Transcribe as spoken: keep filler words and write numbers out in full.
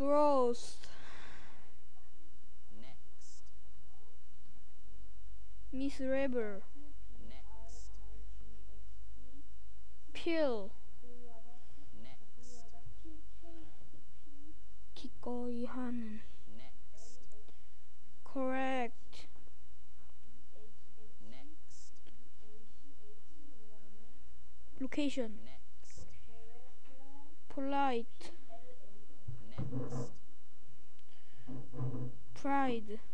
gross, next, miserable, next, pill, next, 기꺼이 하는, next, correct, next, location, next, polite, next, pride,